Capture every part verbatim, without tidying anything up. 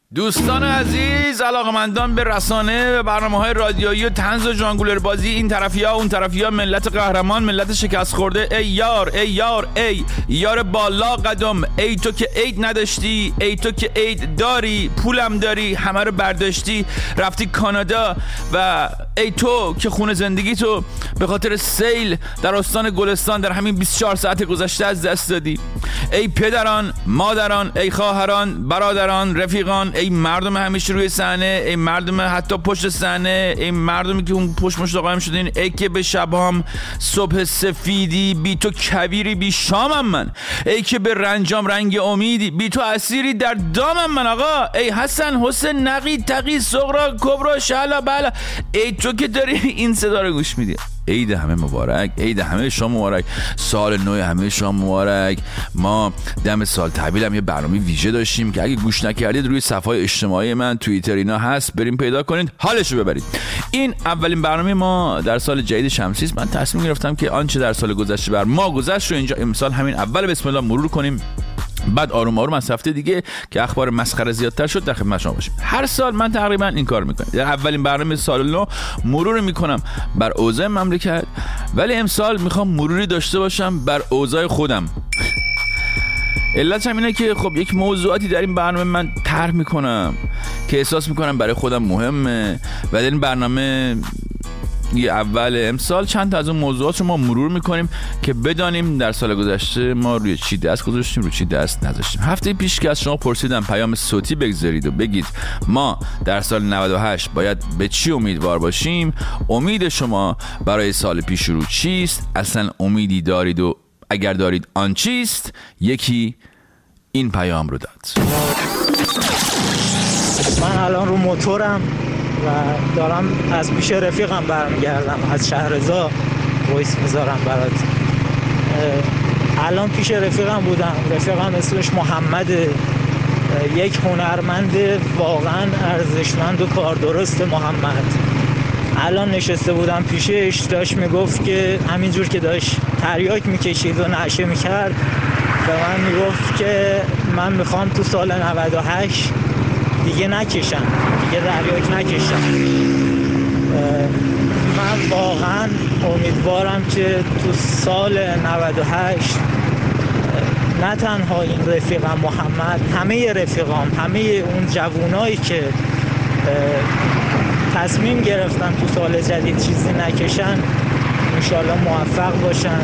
دوستان عزیز، علاقمندان به رسانه و برنامه‌های رادیویی و طنز و ژانگولر بازی، این طرفی‌ها اون طرفی‌ها، ملت قهرمان، ملت شکست خورده، ای یار ای یار ای یار بالا قدم، ای تو که عید نداشتی، ای تو که عید داری، پولم داری، همه رو برداشتی رفتی کانادا، و ای تو که خون زندگی تو به خاطر سیل در استان گلستان در همین بیست و چهار ساعت گذشته از دست دادی. ای پدران، مادران، ای خواهران، برادران، رفیقان، ای مردم همیشه روی صحنه، ای مردم حتی پشت صحنه، ای مردمی که اون پشت مشت قایم شدین، ای که به شبام صبح سفیدی، بی تو کبیری بی شامم من، ای که به رنجام رنگ امیدی، بی تو اسیری در دامم من. آقا ای حسن حسین نقی تقی صغرا کبرا شهلا بلا، ای تو که داری این صدا رو گوش میدی، عید همه مبارک، عید همه شما مبارک، سال نو همه شما مبارک. ما دم سال تحویل هم یه برنامه ویژه داشتیم که اگه گوش نکردید روی صفحه اجتماعی من توییتر اینا هست، بریم پیدا کنید حالشو ببرید. این اولین برنامه ما در سال جدید شمسی است. من تصمیم گرفتم که آنچه در سال گذشته بر ما گذشت رو اینجا امسال همین اول بسم الله مرور کنیم، بعد آروم آروم از هفته دیگه که اخبار مسخره زیادتر شد در خدمت شما باشیم. هر سال من تقریبا این کار میکنم، در اولین برنامه سال نو مرور میکنم بر اوضاع مملکت، ولی امسال میخوام مروری داشته باشم بر اوضاع خودم. علتش هم اینه که خب یک موضوعاتی در این برنامه من طرح میکنم که احساس میکنم برای خودم مهمه، و در این برنامه یه اول امسال چند تا از اون موضوعات رو ما مرور میکنیم که بدانیم در سال گذشته ما روی چی دست گذاشتیم، روی چی دست نذاشتیم. هفته پیش که از شما پرسیدم پیام صوتی بگذارید و بگید ما در سال نود و هشت باید به چی امیدوار باشیم، امید شما برای سال پیش رو چیست، اصلا امیدی دارید و اگر دارید آن چیست؟ یکی این پیام رو داد. من الان رو موتورم و دارم از پیش رفیقم برمیگردم، از شهرزا وایس میذارم برات. الان پیش رفیقم بودم، رفیقم اسمش محمده، یک هنرمند واقعا ارزشمند و کار درست محمد. الان نشسته بودم پیشش، داشت میگفت که همینجور که داشت تریاک میکشید و نعشه میکرد به من میگفت که من میخوام تو سال نود و هشت دیگه نکشم، دیگه تریاک نکشم. من واقعا امیدوارم که تو سال نود و هشت نه تنها این رفیقم محمد، همه رفیقام، همه اون جوونایی که تصمیم گرفتن تو سال جدید چیزی نکشن انشالله موفق باشن.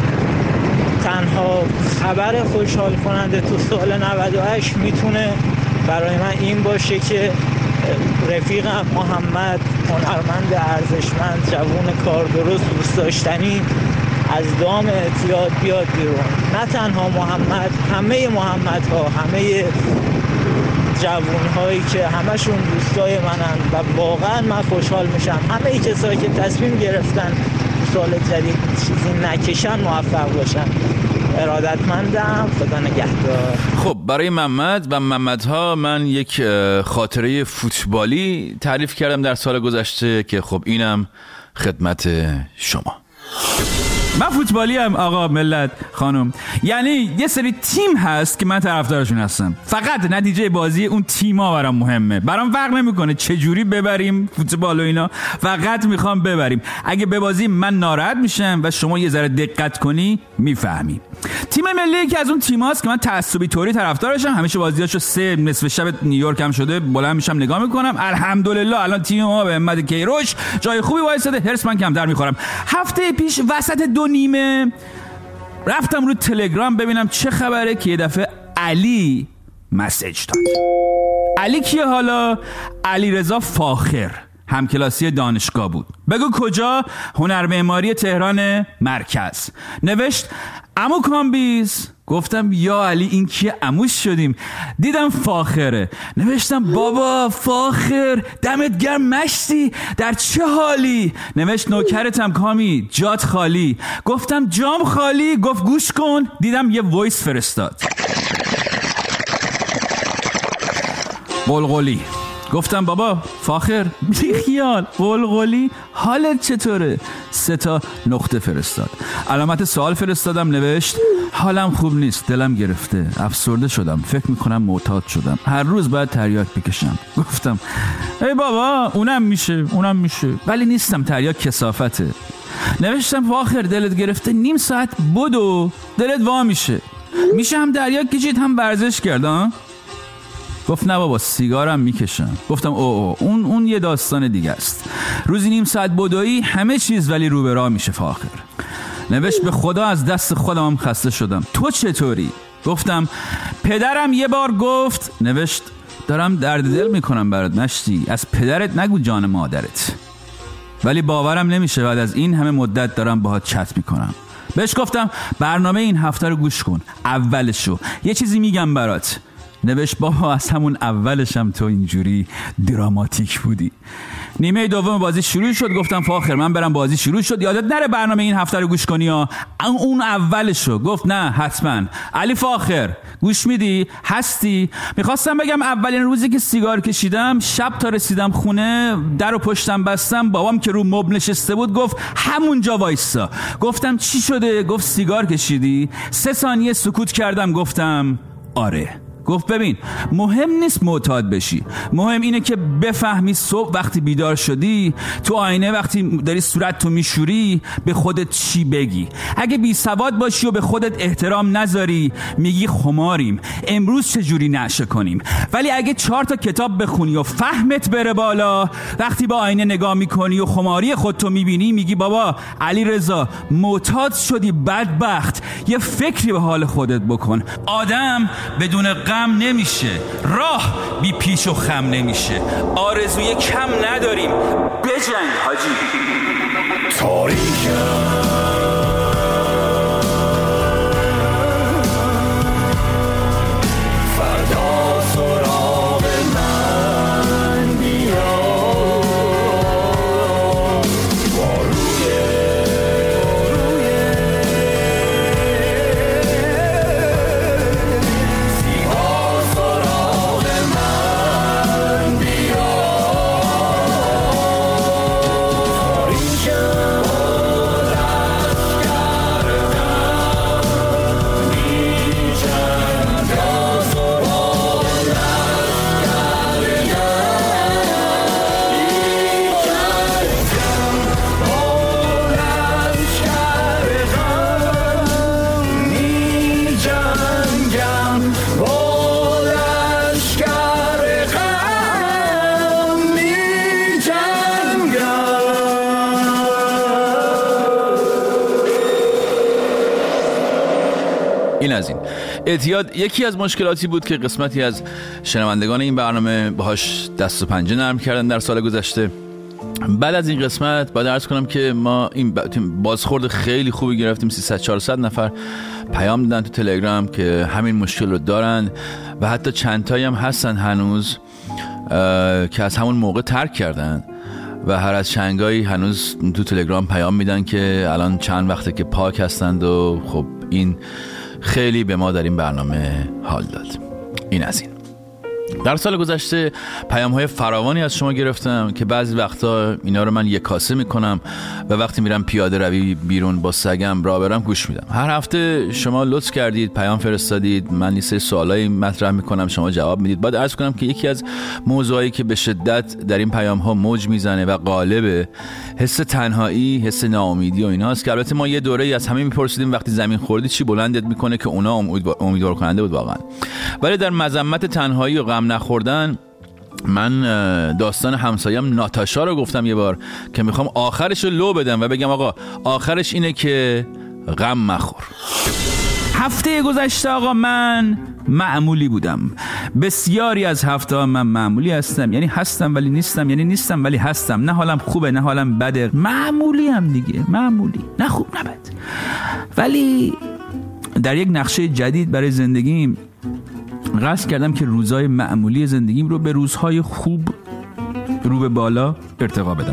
تنها خبر خوشحال کننده تو سال نود و هشت میتونه برای من این باشه که رفیقم محمد، هنرمند ارزشمند، جوون کار درست، دوست داشتنی، از دام اعتیاد بیاد بیرون. نه تنها محمد، همه محمدها، همه جوانهایی که همشون دوستای منن و واقعا من خوشحال میشم همه کسایی که تصمیم گرفتن سال جدید چیزی نکشن موفق باشن. ارادتمندم، خدا نگهدار. خب برای محمد و محمدها من یک خاطره فوتبالی تعریف کردم در سال گذشته که خب اینم خدمت شما. من فوتبالی هم آقا، ملت، خانم، یعنی یه سری تیم هست که من طرفدارشون هستم، فقط نتیجه بازی اون تیم‌ها برام مهمه، برام فرق نمیکنه چه جوری ببریم فوتبال و اینا، فقط میخوام ببریم. اگه ببازیم من ناراحت میشم و شما یه ذره دقت کنی میفهمی. تیم ملی که از اون تیماست که من تعصبی طوری طرفدارشم، همیشه بازیاشو سه نصف شب نیویورک هم شده بلند میشم نگاه میکنم. الحمدلله الان تیم ما به همت کیروش جای خوبی وایساده، هرس من کمتر میخورم. هفته پیش وسط دو نیمه رفتم رو تلگرام ببینم چه خبره که یه دفعه علی مسیج داد. علی کیه حالا؟ علی رضا فاخر، همکلاسی دانشگاه بود. بگو کجا؟ هنرمعماری تهران مرکز. نوشت عمو کامبیز. گفتم یا علی این کیه؟ عموش شدیم. دیدم فاخره. نوشتم بابا فاخر دمت گرم مشتی، در چه حالی؟ نوشت نوکرتم کامی، جات خالی. گفتم جام خالی. گفت گوش کن. دیدم یه وایس فرستاد، قلقلی. گفتم بابا فاخر بی خیال، قلقلی حالت چطوره؟ سه تا نقطه فرستاد، علامت سوال فرستادم. نوشت حالم خوب نیست، دلم گرفته، افسرده شدم، فکر میکنم معتاد شدم، هر روز باید تریاک بکشم. گفتم ای بابا اونم میشه اونم میشه ولی نیستم، تریاک کثافته. نوشتم فاخر دلت گرفته، نیم ساعت بدو دلت وا میشه. میشه هم تریاک کشید هم ورزش کرد ها؟ گفت نه بابا سیگارم میکشم. گفتم او او اون اون یه داستان دیگه است. روزی نیم ساعت بدویی همه چیز ولی رو به راه میشه فاخر. نوشت به خدا از دست خودم هم خسته شدم. تو چطوری؟ گفتم پدرم یه بار گفت. نوشت دارم درد دل میکنم برات مشتی، از پدرت نگو جان مادرت. ولی باورم نمیشه بعد از این همه مدت دارم باهات چت میکنم. بهش گفتم برنامه این هفته رو گوش کن، اولشو یه چیزی میگم برات. نوشت بابا از همون اولشم تو اینجوری دراماتیک بودی. نیمه دوم بازی شروع شد. گفتم فاخر من برم بازی شروع شد، یادت نره برنامه این هفته رو گوش کنی ها. اون اولشو. گفت نه حتما. علی فاخر گوش میدی؟ هستی؟ میخواستم بگم اولین روزی که سیگار کشیدم، شب تا رسیدم خونه در و پشتم بستم، بابام که رو مبل نشسته بود گفت همونجا وایسا. گفتم چی شده؟ گفت سیگار کشیدی؟ سه ثانیه سکوت کردم، گفتم آره. گفت ببین مهم نیست معتاد بشی، مهم اینه که بفهمی صبح وقتی بیدار شدی تو آینه وقتی داری صورت تو میشوری به خودت چی بگی. اگه بی سواد باشی و به خودت احترام نذاری میگی خماریم، امروز چجوری نشه کنیم. ولی اگه چهار تا کتاب بخونی و فهمت بره بالا، وقتی با آینه نگاه میکنی و خماری خودتو میبینی میگی بابا علی رضا معتاد شدی بدبخت، یه فکری به حال خودت بکن. آدم بدون غم نمیشه، راه بی پیش و خم نمیشه، آرزوی کم نداریم، بجنگ حاجی. تاریکم فردا سراغ من بیا، با روی سیما سراغ من بیا. تاریکم این از این. اعتیاد یکی از مشکلاتی بود که قسمتی از شنوندگان این برنامه باهاش دست و پنجه نرم کردن در سال گذشته. بعد از این قسمت باید عرض کنم که ما این بازخورد خیلی خوبی گرفتیم. سیصد چهارصد نفر پیام دادن تو تلگرام که همین مشکل رو دارن و حتی چند تایی هم هستن هنوز که از همون موقع ترک کردن و هر از چنگایی هنوز تو تلگرام پیام میدن که الان چند وقته که پاک هستند و خب این خیلی به ما در این برنامه حال داد. این از این. در سال گذشته پیام‌های فراوانی از شما گرفتم که بعضی وقتا اینا رو من یک کاسه میکنم و وقتی میرم پیاده روی بیرون با سگم راه برم گوش میدم. هر هفته شما لطف کردید، پیام فرستادید، من لیست سوالایی مطرح میکنم، شما جواب میدید. باید عرض کنم که یکی از موضوعایی که به شدت در این پیام‌ها موج میزنه و غالبه حس تنهایی، حس ناامیدی و ایناست که البته ما یه دوره‌ای از همه میپرسیدیم وقتی زمین خوردی چی بلندت میکنه که اونا امیدوار کننده بود واقعا. ولی در مذمت تنهایی و غم نخوردن من داستان همسایم ناتاشا رو گفتم یه بار که میخوام آخرش رو لو بدم و بگم آقا آخرش اینه که غم مخور. هفته گذشته آقا من معمولی بودم. بسیاری از هفته ها من معمولی هستم، یعنی هستم ولی نیستم، یعنی نیستم ولی هستم، نه حالم خوبه نه حالم بده، معمولی هم دیگه، معمولی، نه خوب نه بد. ولی در یک نقشه جدید برای زندگیم قصد کردم که روزهای معمولی زندگیم رو به روزهای خوب رو به بالا ارتقا بدم.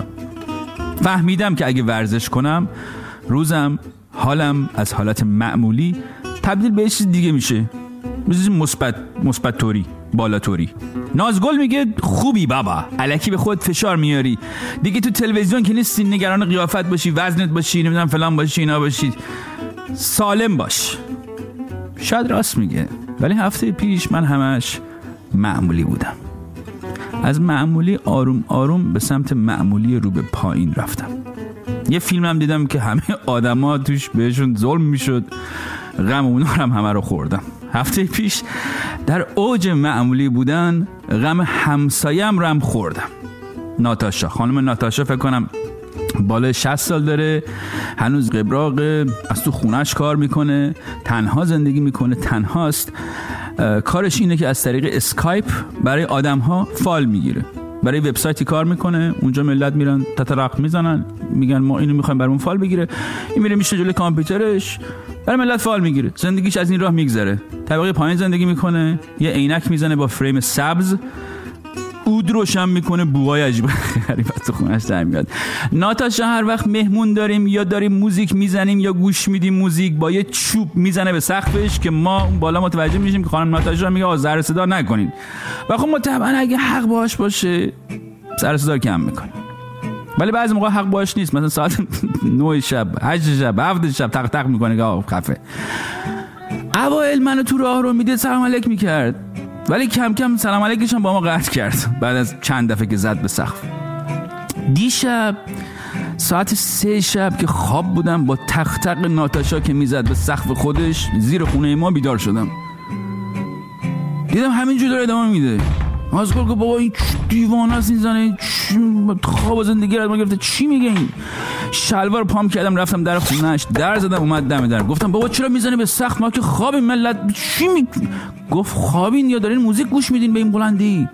فهمیدم که اگه ورزش کنم روزم، حالم از حالت معمولی تبدیل به چیز دیگه میشه، چیز مثبت، مثبت توری، بالا توری. نازگل میگه خوبی بابا، الکی به خود فشار میاری دیگه، تو تلویزیون که نیستی نگران قیافت باشی، وزنت باشی، نمیدونم فلان باشی، اینا باشی، سالم باش. شاید راست میگه، ولی هفته پیش من همش معمولی بودم. از معمولی آروم آروم به سمت معمولی رو به پایین رفتم. یه فیلم هم دیدم که همه آدما توش بهشون ظلم میشد، غم اونا هم همه رو خوردم. هفته پیش در اوج معمولی بودن غم همسایم رو هم خوردم. ناتاشا، خانم ناتاشا فکر کنم بالای شصت سال داره، هنوز قبراقه، از تو خونش کار میکنه، تنها زندگی میکنه، تنهاست. کارش اینه که از طریق اسکایپ برای آدم ها فال میگیره. برای وبسایتی کار میکنه، اونجا ملت میرن تترق میزنن، میگن ما اینو میخوایم برامون فال بگیره، این میره میشه جلوی کامپیوترش برای ملت فال میگیره. زندگیش از این راه میگذره. طبقه پایین زندگی میکنه، یه عینک میزنه با فریم سبز، اود روشن میکنه، بوهای عجیب غریب تو خونش در میاد. ناتاشا هر وقت مهمون داریم یا داریم موزیک میزنیم یا گوش میدیم موزیک، با یه چوب میزنه به سقفش که ما اون بالا متوجه میشیم که خانم ناتاشا میگه آ سر صدا نکنین. و خب ما طبعا اگه حق باش باشه سر صدا کم میکنیم، ولی بعضی موقع حق باش نیست. مثلا ساعت نه شب، هشت شب، هفت شب تق تق میکنه که آ خفه. اوایل منو تو راه رو میدید سلام علیک میکرد، ولی کم کم سلام علیکش هم با ما قطع کرد بعد از چند دفعه که زد به سقف. دیشب ساعت سه شب که خواب بودم با تق تق ناتاشا که میزد به سقف خودش زیر خونه ما بیدار شدم. دیدم همینجور داره ادامه میده. از کل که بابا این دیوانه است این زنه، خواب زندگی رو ما گرفته، چی میگه این؟ شلوار پام کردم رفتم در خونه‌اش، در زدم اومد دم در. گفتم بابا چرا میزنی به سقف؟ ما که خوابیم ملت، چی می؟ گفت خوابین یا دارین موزیک گوش میدین به این بلندی؟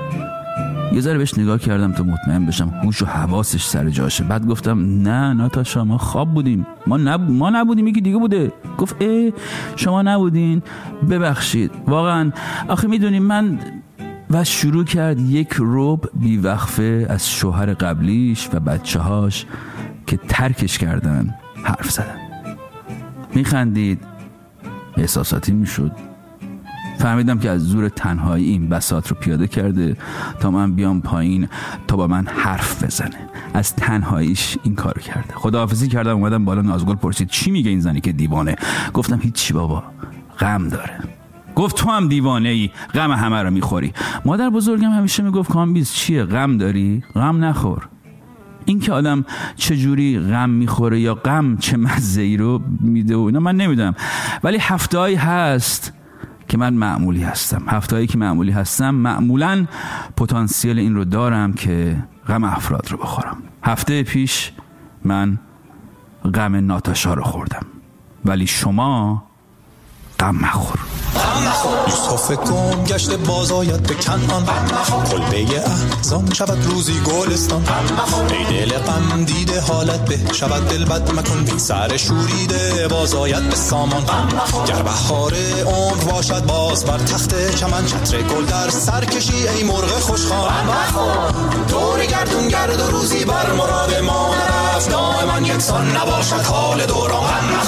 یه ذره بهش نگاه کردم تا مطمئن بشم هوش و حواسش سر جاشه. بعد گفتم نه ناتاشا ما خواب بودیم، ما نب... ما نبودیم، یکی دیگه بوده. گفت اه شما نبودین؟ ببخشید واقعا آخه میدونیم من. و شروع کرد یک ربع بیوقفه از شوهر قبلیش و بچه هاش که ترکش کردن حرف زدن. میخندید، احساساتی میشد. فهمیدم که از زور تنهایی این بساط رو پیاده کرده تا من بیام پایین تا با من حرف بزنه. از تنهاییش این کارو کرده. خداحافظی کردم اومدم بالا. نازگل پرسید چی میگه این زنی که دیوانه؟ گفتم هیچی بابا، غم داره. گفت تو هم دیوانه ای، غم همه رو میخوری. مادر بزرگم همیشه میگفت کامبیز چیه غم داری؟ غم نخور. این که آدم چجوری غم میخوره یا غم چه مزه ای رو میده و اینا من نمیدونم، ولی هفته‌ای هست که من معمولی هستم. هفته‌ای که معمولی هستم معمولاً پتانسیل این رو دارم که غم افراد رو بخورم. هفته پیش من غم ناتاشا رو خوردم، ولی شما غم مخور. یوسف گم گشت باز آید به کنعان، کلبه احزان شود روزی گلستان. ای دل غم دیده حالت به شود دل بد مکن، بی سر شوریده باز آید به سامان. گر بهار عمر باشد باز بر تخت چمن، چتر گل در سر کشی ای مرغ خوشخوان. دور گردون گرد و روزی بر مراد ما نرفت، دائما یکسان نباشد حال دوران.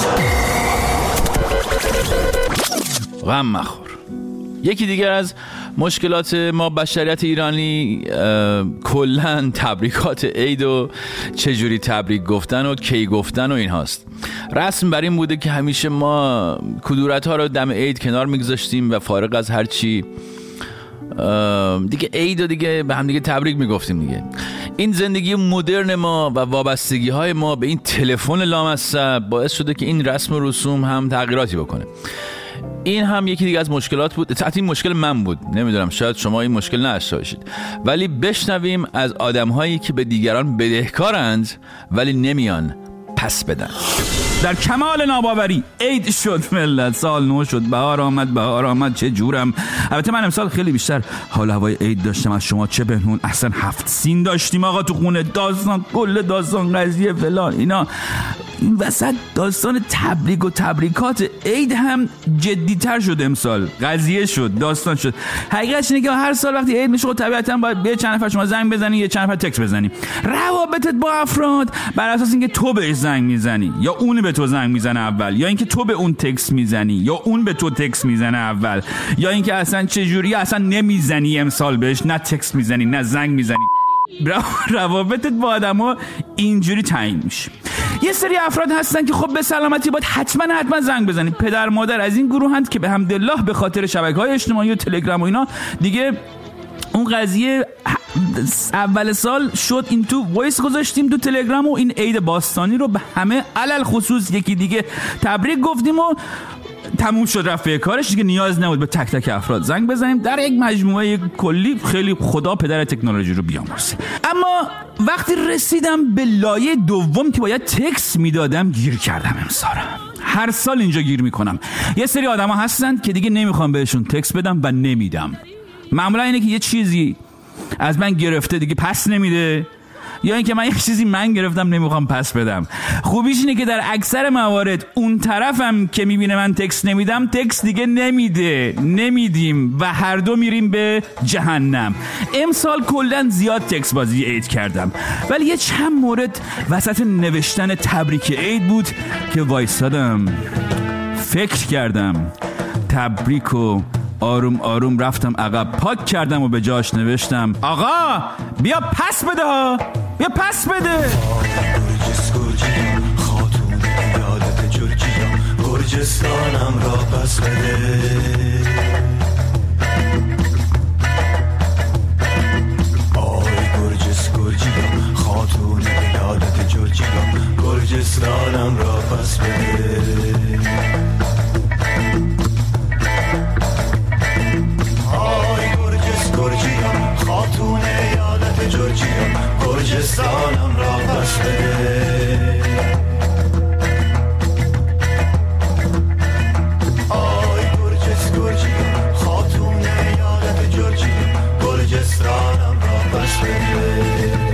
غم مخور. یکی دیگر از مشکلات ما بشریت ایرانی کلن تبریکات عید و چجوری تبریک گفتن و کی گفتن و این هاست. رسم بر این بوده که همیشه ما کدورت ها رو دم عید کنار میگذاشتیم و فارغ از هر چی دیگه عید و دیگه به هم دیگه تبریک میگفتیم دیگه. این زندگی مدرن ما و وابستگی های ما به این تلفن لامصب باعث شده که این رسم و رسوم هم تغییراتی بکنه. این هم یکی دیگه از مشکلات بود. تحت این مشکل من بود، نمیدونم شاید شما این مشکل نداشته باشید. ولی بشنویم از آدم‌هایی که به دیگران بدهکارند ولی نمیان پس بدن. در کمال ناباوری عید شد ملت، سال نو شد، بهار آمد بهار آمد چه جورم. البته من امسال خیلی بیشتر حال هوای عید داشتم از شما، چه بهنون. اصلا هفت سین داشتیم آقا تو خونه، داستان کل داستان قضیه فلان اینا. این وسط داستان تبریک و تبریکات عید هم جدی‌تر شد امسال، قضیه شد، داستان شد. حقیقتش اینه که هر سال وقتی عید میشه طبیعتاً باید به چند نفر شما زنگ بزنی یا چند نفر تکست بزنی. روابطت با افراد بر اساس اینکه تو بهش زنگ میزنی یا اون به تو زنگ میزنه اول، یا اینکه تو به اون تکست میزنی یا اون به تو تکست میزنه اول، یا اینکه اصلا چه جوری اصلا نمیزنی امسال بهش، نه تکست میزنی نه زنگ میزنی. روابطت با آدم‌ها اینجوری تعیین میشه. یه سری افراد هستن که خب به سلامتی باید حتما حتما زنگ بزنید. پدر مادر از این گروه هست که به حمدالله به خاطر شبکه‌های اجتماعی و تلگرام و اینا دیگه اون قضیه اول سال شد این تو وایس گذاشتیم تو تلگرام و این عید باستانی رو به همه علل خصوص یکی دیگه تبریک گفتیم و تموم شد رفت به کارش دیگه. نیاز نبود به تک تک افراد زنگ بزنیم. در یک مجموعه کلی خیلی خدا پدر تکنولوژی رو بیامرزه. اما وقتی رسیدم به لایه دوم که باید تکست میدادم گیر کردم امسال. هر سال اینجا گیر میکنم. یه سری آدما هستن که دیگه نمیخوام بهشون تکست بدم و نمیدم. معمولا اینه که یه چیزی از من گرفته دیگه پس نمیده، یا اینکه من یه چیزی من گرفتم نمیخوام پس بدم. خوبیش اینه که در اکثر موارد اون طرفم که میبینه من تکست نمیدم تکست دیگه نمیده، نمیدیم و هر دو میریم به جهنم. امسال کلا زیاد تکست بازی عید کردم، ولی یه چند مورد وسط نوشتن تبریک عید بود که وایسادم فکر کردم تبریک و آروم آروم رفتم عقب پاک کردم و به جاش نوشتم آقا بیا پس بده ها، بیا پس بده. خاتون یادت جورجیا گرجستانم را پس بده. آی گرجس گرجیا خاتون یادت جورجیا گرجستانم را پس بده. خاتون یادت جورجیا گرجستانم را پس بده. آی گرجس گرجیا خاتون یادت جورجیا گرجستانم را پس بده.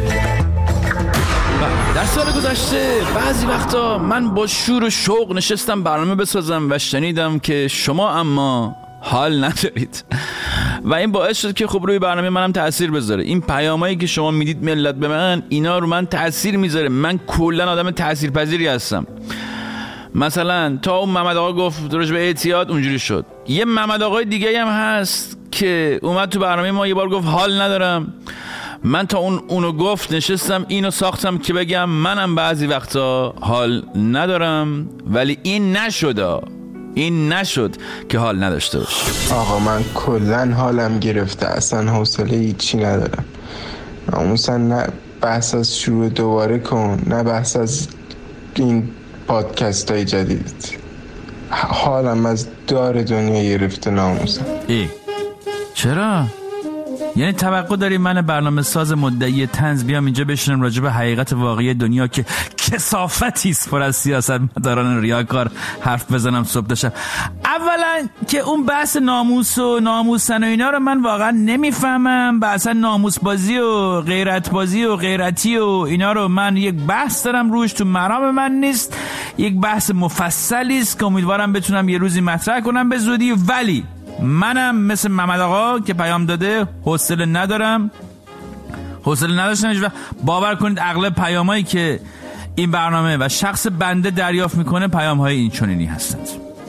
در سال گذشته بعضی وقتا من با شور و شوق نشستم برنامه بسازم و شنیدم که شما اما حال ندارید و این باعث شد که خب روی برنامه منم تأثیر بذاره. این پیامایی که شما میدید ملت به من، اینا رو من تأثیر میذاره. من کلا آدم تأثیرپذیری هستم. مثلا تا اون محمد آقا گفت راجع به اعتیاد اونجوری شد، یه محمد آقای دیگه هم هست که اومد تو برنامه ما یه بار گفت حال ندارم. من تا اون اونو گفت نشستم اینو ساختم که بگم منم بعضی وقتا حال ندارم، ولی این نشد این نشد که حال نداشته باش. آقا من کلن حالم گرفته، اصلا حوصله هیچی ندارم. ناموسا نه بحث از شروع دوباره کن، نه بحث از این پادکست های جدید. حالم از دار دنیا گرفته ناموسا. ای چرا؟ یعنی توقع داری من برنامه ساز مدعی طنز بیام اینجا بشینم راجع به حقیقت واقعی دنیا که کثافتی است پر از سیاستمداران ریاکار حرف بزنم صبح داشتم؟ اولا که اون بحث ناموس و ناموسن و اینا رو من واقعا نمیفهمم. بحثا ناموس بازی و غیرت بازی و غیرتی و اینا رو من یک بحث دارم روش، تو مرام من نیست. یک بحث مفصلی است که امیدوارم بتونم یه روزی مطرح کنم به زودی، ولی منم مثل محمد آقا که پیام داده حوصله ندارم. حوصله نداشتنش و باور کنید اغلب پیامایی که این برنامه و شخص بنده دریافت میکنه پیام‌های این چنینی هستند.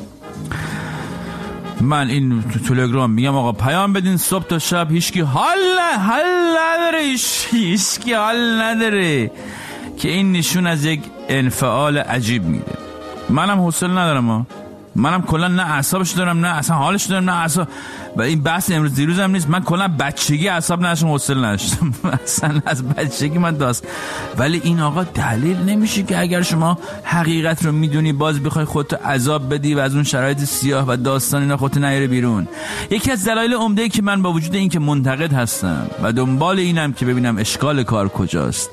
من این تو تلگرام میگم آقا پیام بدین صبح تا شب، هیچکی حال حال نداره، هیچکی حال نداره، که این نشون از یک انفعال عجیب میده. منم حوصله ندارم ها. منم کلا نه اعصابش دارم نه اصلا حالش دارم نه اصلا. و این بحث امروز دیروز هم نیست. من کلا بچگی اعصاب نداشتم، حوصله نداشتم اصلا از بچگی من داست. ولی این آقا دلیل نمیشه که اگر شما حقیقت رو میدونی باز بخوای خودت عذاب بدی و از اون شرایط سیاه و داستان اینا خودت نیاره بیرون. یکی از دلایل عمده که من با وجود این که منتقد هستم و دنبال اینم که ببینم اشکال کار کجاست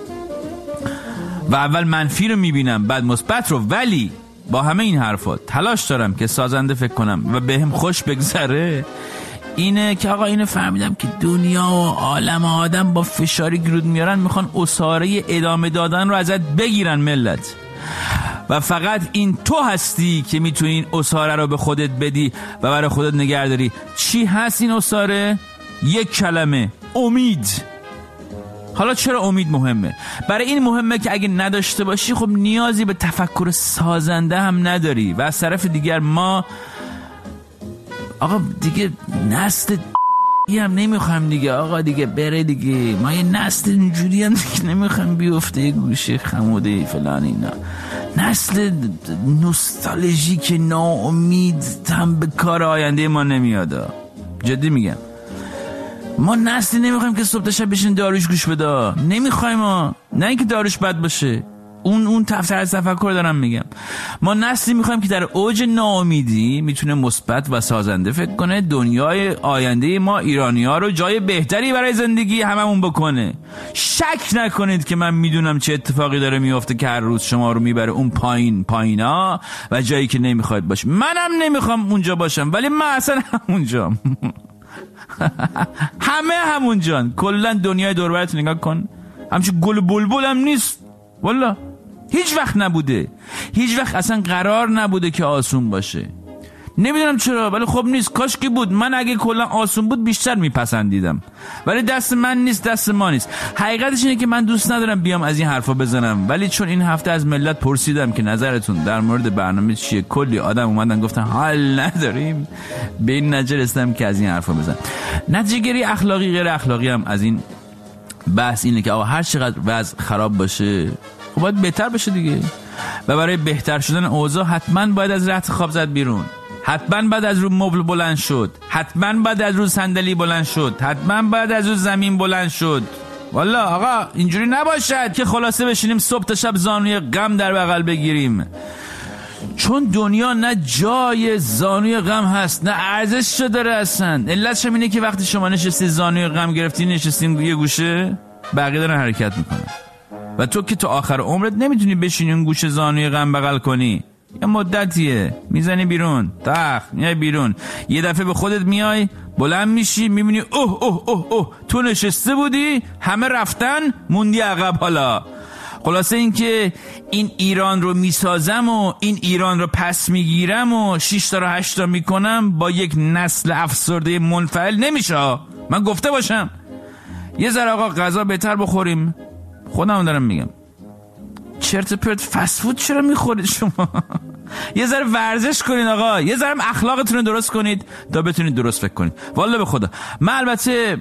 و اول منفی رو میبینم بعد مثبت رو، ولی با همه این حرفات تلاش دارم که سازنده فکر کنم و بهم خوش بگذره، اینه که آقا اینو فهمیدم که دنیا و عالم آدم با فشاری گرود میارن، میخوان اساره ادامه دادن رو ازت بگیرن ملت، و فقط این تو هستی که میتونی این اساره رو به خودت بدی و برای خودت نگه داری. چی هست این اساره؟ یک کلمه: امید. حالا چرا امید مهمه؟ برای این مهمه که اگه نداشته باشی خب نیازی به تفکر سازنده هم نداری، و از طرف دیگر ما آقا دیگه نسل این هم نمیخوایم دیگه آقا، دیگه بره دیگه. ما یه نسل اینجوری هم دیگه نمیخوایم بیفته گوشه خموده فلان اینا. نسل نوستالژیک ناامید هم به کار آینده ما نمیاد. جدی میگم، ما نسلی نمیخوایم که صبح تا شب بشین داروش گوش بده. نمیخوایم ما، نه اینکه داروش بد باشه، اون اون طرز تفکر دارم میگم. ما نسلی میخوایم که در اوج ناامیدی میتونه مثبت و سازنده فکر کنه، دنیای آینده ما ایرانی‌ها رو جای بهتری برای زندگی هممون بکنه. شک نکنید که من میدونم چه اتفاقی داره میفته که هر روز شما رو میبره اون پایین پایینا و جایی که نمیخواید باشه. منم نمیخوام اونجا باشم، ولی من اصلا همونجام. همه همونجان. کلا دنیای دور و برت نگاه کن، همچون گل بلبل هم نیست والله. هیچ وقت نبوده، هیچ وقت اصلا قرار نبوده که آسون باشه. نمیدونم چرا، ولی خب نیست. کاش که بود. من اگه کلا آسون بود بیشتر میپسندیدم، ولی دست من نیست، دست ما نیست. حقیقتش اینه که من دوست ندارم بیام از این حرفا بزنم، ولی چون این هفته از ملت پرسیدم که نظرتون در مورد برنامه چیه، کلی آدم اومدن گفتن حال نداریم، به این نتیجه رسیدم که از این حرفا بزنم. نتیجه گیری اخلاقی غیر اخلاقی هم از این بحث اینه که آقا هر چقدر وضع خراب باشه خب باید بهتر بشه دیگه، و برای بهتر شدن اوضاع حتما باید از رخت خواب زد بیرون، حتما باید از رو مبل بلند شد، حتما باید از رو صندلی بلند شد، حتما باید از رو زمین بلند شد. والله آقا اینجوری نباشد که خلاصه بشینیم صبح تا شب زانوی غم در بغل بگیریم، چون دنیا نه جای زانوی غم هست نه ارزش داره اصلا. علتش اینه که وقتی شما نشستی زانوی غم گرفتی، نشستین یه گوشه، بقیه دارن حرکت میکنن و تو که تا آخر عمرت نمیتونی بشینی اون گوشه زانوی غم بغل کنی. یه مدتیه میزنی بیرون، تخت میای بیرون، یه دفعه به خودت میای، بلند میشی، میبینی اوه اوه اوه اوه تو نشسته بودی، همه رفتن، موندی عقب. حالا خلاصه این که این ایران رو میسازم و این ایران رو پس میگیرم و شش تا رو هشت تا میکنم با یک نسل افسرده منفعل نمیشه. من گفته باشم یه ذره آقا غذا بهتر بخوریم. خودم دارم میگم چرت پرت فست فود چرا میخورید شما؟ یه ذره ورزش کنید آقا، یه ذره اخلاقتون رو درست کنید تا بتونید درست فکر کنید. والله به خدا من البته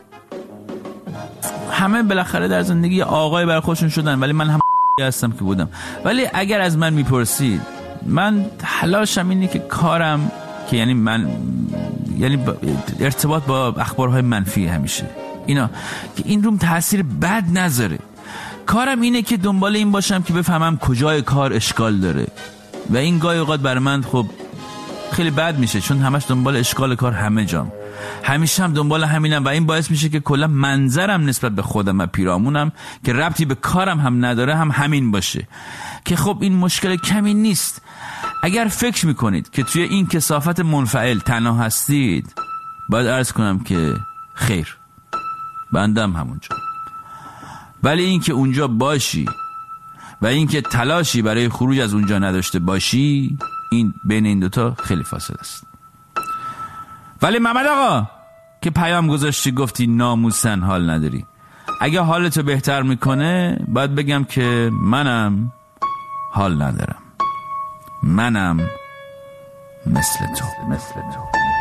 همه بالاخره در زندگی آقای برای خودشون شدن، ولی من هم هستم که بودم. ولی اگر از من میپرسید، من تلاشم اینه که کارم که یعنی من یعنی ارتباط با اخبارهای منفی همیشه اینا که این روم تاثیر بد نذاره. کارم اینه که دنبال این باشم که بفهمم کجای کار اشکال داره و این گاهی اوقات برای من خب خیلی بد میشه، چون همش دنبال اشکال کار همه جام، همیشه هم دنبال همینم و این باعث میشه که کلا منظرم نسبت به خودم و پیرامونم که ربطی به کارم هم نداره هم همین باشه، که خب این مشکل کمی نیست. اگر فکر میکنید که توی این کثافت منفعل تنها هستید، باید عرض کنم که خیر، بندم همونجا. ولی این که اونجا باشی و این که تلاشی برای خروج از اونجا نداشته باشی، این بین این دوتا خیلی فاصله است. ولی محمد آقا که پیام گذاشتی گفتی ناموسن حال نداری، اگه حالتو بهتر میکنه باید بگم که منم حال ندارم، منم مثل تو مثل تو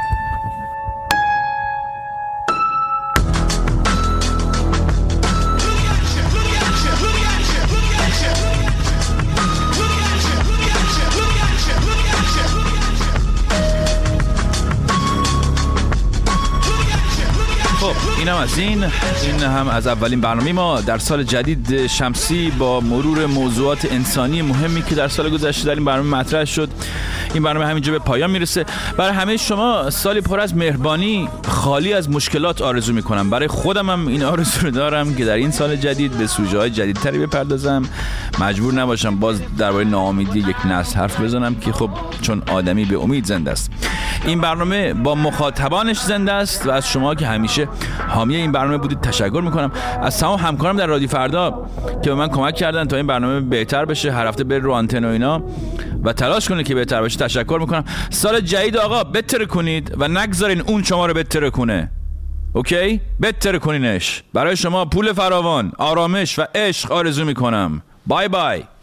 اینم از این این هم از اولین برنامه ما در سال جدید شمسی با مرور موضوعات انسانی مهمی که در سال گذشته در این برنامه مطرح شد. این برنامه همینجا به پایان میرسه. برای همه شما سالی پر از مهربانی، خالی از مشکلات آرزو میکنم. برای خودم هم این آرزو رو دارم که در این سال جدید به سوژه های جدیدتری بپردازم، مجبور نباشم باز درباره ناامیدی یک نسل حرف بزنم که خب چون آدمی به امید زنده است. این برنامه با مخاطبانش زنده است و از شما که همیشه حامی این برنامه بودید تشکر میکنم. از تمام همکارم در رادیو فردا که به من کمک کردن تا این برنامه بهتر بشه، هر هفته بره رو آنتن و اینا و تلاش کنید که بهتر بشه، تشکر میکنم. سال جدید آقا بهتر کنید و نگذارین اون شما رو بهتر کنه. اوکی؟ بهتر کنینش. برای شما پول فراوان، آرامش و عشق آرزو میکنم. بای بای.